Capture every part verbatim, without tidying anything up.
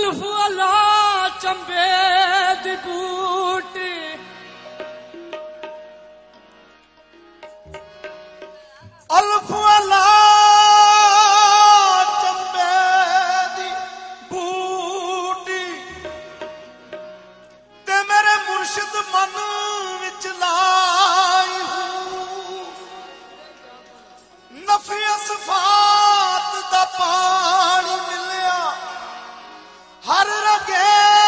अल्फ अला चंबे दी बूटी अल्फ अला चंबे दी बूटी ते मेरे मुर्शिद मन विच लाई हूं नफी असफात दा पानी मिलिया हर रगे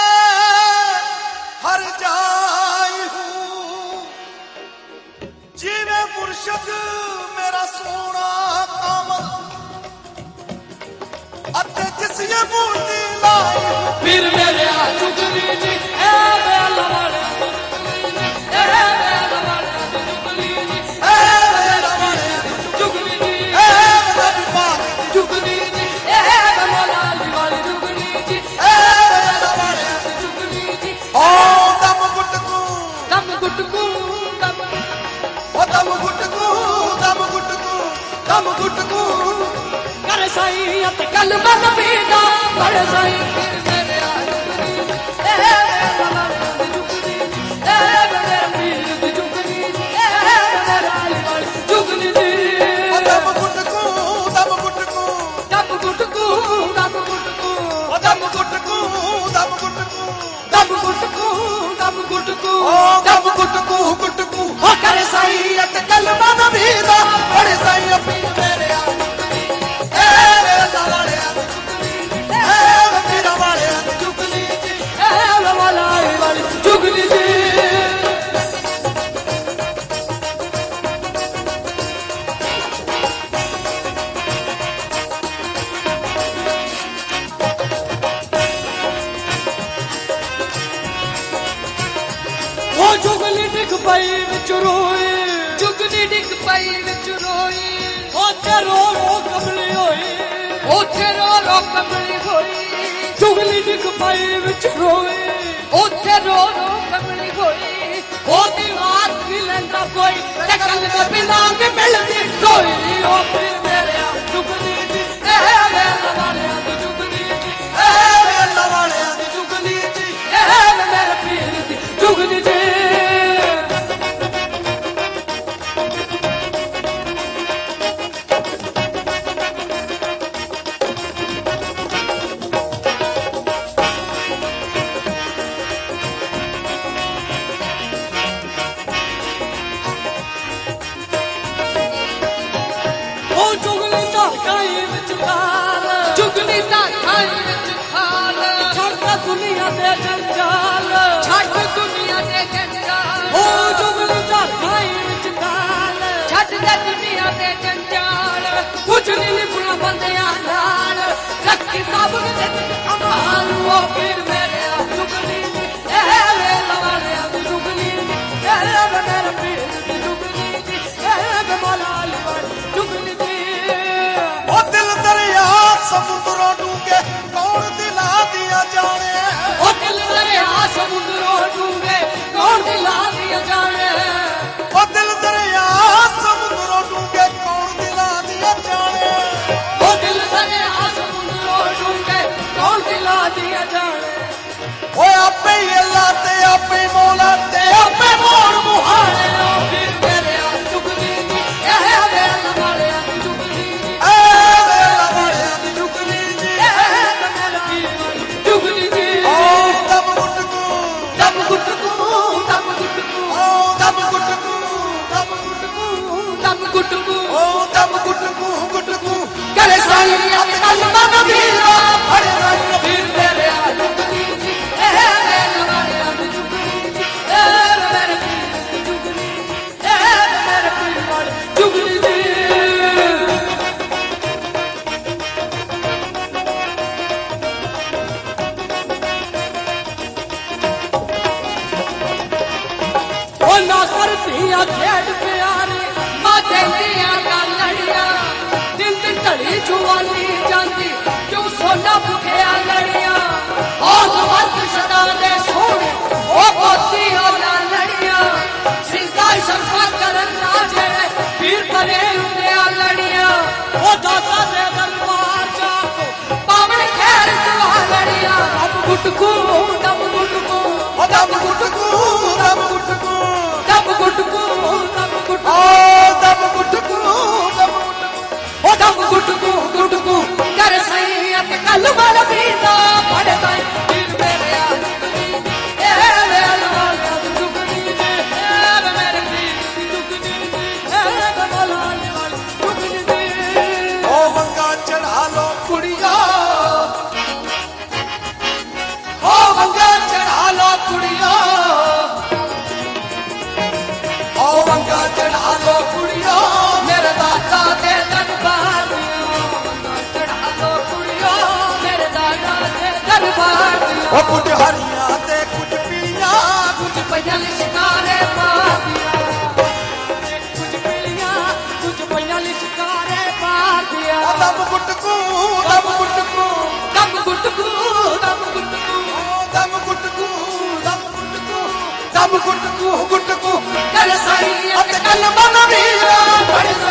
हर जाई हूं जिवे मुर्शिद मेरा सोना कामल अते जिस ये बूटी लाई फिर मेरे चुगली जी ए बेला वाले ए बेला वाले चुगली जी ए बेला वाले चुगली जी ए बेला वाले चुगली जी ए बेला वाले चुगली जी ए बेला वाले चुगली जी ओ दम गुटकू दम गुटकू दम ओ दम गुटकू दम गुटकू दम गुटकू कर साईं अत कल मन पीदा कर साईं फिर मेरे चुगली ए मेरे पीर दी चुगली ए मेरे आली वाली चुगली दी ओ दम गुटकू दम गुटकू दम गुटकू दम गुटकू ओ दम गुटकू दम गुटकू दम गुटकू दम गुटकू ओ दम गुटकू गुटकू हो कर साईं अत कल मन पीदा बड़े साईं अपनी मेरे आ ए मेरे लाले ए मेरा वाले चुगली जी ए वाला वाली चुगली जी वो चुगली डिग पई विच रोई चुगली डिग पई विच रोई ओ ते रो रो कमली होई ओ ते रो रो कमली होई चुगली डिग पई विच रोई ओ ते रो रो कमली होई ओ दी बात भी लेंदा कोई ते कल में बिलांग मिलदी कोई ओ फिर मेरे चुगली दी ए मेरे वाले दी चुगली दी ए मेरे वाले दी चुगली दी ए मेरे पीर दी चुगली दी चुगली दा खाई विच खाल छड़ दुनिया दे जंजाल छड़ दुनिया दे जंजाल ओ चुगली दा खाई विच खाल छड़ दे दुनिया दे जंजाल कुछ नहीं लिखना बंदियां नाल रखी सब दे अमाल ओ फिर मेरे चुगली ए वेला वाले चुगली ए मेरे पीर दी चुगली ए मौला वाली चुगली ओ दिल दरिया समुद्रों डूंगे कौन दिला दिया जाने ओ दिल दरिया समुद्रों डूंगे कौन दिला दिया जाने ओ दिल दरिया समुद्रों डूंगे कौन दिला दिया जाने ओ दिल दरिया समुद्रों डूंगे कौन दिला दिया जाने ओ आपे ही अल्लाह ते आपे ही मौला ते आपे मोर मुहाने ओ फिर मेरे चुगली जी ए वेला वाले चुगली ए वेला वाले चुगली जी ए मेरे पीर चुगली जी ओ दम गुटकू दम गुटकू दम गुटकू ओ दम गुटकू दम गुटकू दम गुटकू ओ दम गुटकू गुटकू करे साईं अत कल मन पीदा बड़े साईं फिर मेरे चुगली जी ए मेरे वाले चुगली जी ए मेरे पीर चुगली जी ए मेरे पीर वाले चुगली जी ओ ना करतियां खेड प्यारी मां देंदियां लड़ियां दिन दिन ढली जुआनी जांदी क्यों सोना भुखिया लड़ियां ओ गवत सदा दे सोने ओ पोती ओ लड़ियां सिंधा शर्फा करन ना जेड़े पीर करे उन्हें लड़ियां ओ दाता दे दरबार जाको पावन खैर सुहा लड़ियां ਗੁਟਕੂ ਦਮ ਗੁਟਕੂ ਉਹ ਦਮ ਗੁਟਕੂ ਦਮ ਗੁਟਕੂ ਦਮ ਗੁਟਕੂ ਦਮ ਗੁਟਕੂ ਓ ਦਮ ਗੁਟਕੂ ਦਮ ਗੁਟਕੂ ਉਹ ਦਮ ਗੁਟਕੂ ਗੁਟਕੂ ਕਰ ਸਈ ਅਤੇ ਕੱਲ ਮਲ ਪੀਂਦਾ ਪੜ ਸਈ ਦਿਲ ਮੇਰੇ ਆ ਇਹ ਵੇ ਲਾਲ ਦੁਗਨੀ ਦੇ ਇਹ ਵੇ ਮੇਰੇ ਦੀ ਦੁਗਨੀ ਦੇ ਇਹ ਵੇ ਲਾਲ ਦੁਗਨੀ ਦੇ ਓ ਵੰਗਾ ਚੜਾ ਲੋ ਕੁੜੀਆ ਓ ਵੰਗਾ ਚੜਾ ਲੋ ਕੁੜੀਆ ਓ ਵੰਗਾ ਚੜਾ ਲੋ ਕੁੜੀਆ ਮੇਰੇ ਦਾਦਾ ਦੇ ਦਰਬਾਰ ਦੀਆਂ ਚੜਾ ਲੋ ਕੁੜੀਓ ਮੇਰੇ ਦਾਦਾ ਦੇ ਦਰਬਾਰ ਦੀਆਂ ਓ ਕੁਝ ਹਰੀਆਂ ਤੇ ਕੁਝ ਪੀਆਂ ਕੁਝ ਪਈਆਂ ਲਿਸ਼ਕਾਰੇ ਪਾਦੀਆਂ ਕੁਝ ਪੀਲੀਆਂ ਕੁਝ ਪਈਆਂ ਲਿਸ਼ਕਾਰੇ ਪਾਦੀਆਂ ਓ ਦਮ ਗੁਟਕੂ ਦਮ ਗੁਟਕੂ ਦਮ ਗੁਟਕੂ ਦਮ ਗੁਟਕੂ ਓ ਦਮ ਗੁਟਕੂ ਦਮ ਗੁਟਕੂ ਦਮ ਗੁਟਕੂ ਗੁਟਕੂ ਕਰ ਸਾਈ ਅਤੇ ਕਲਮਾਂ ਵੀਰਾ ਬੜ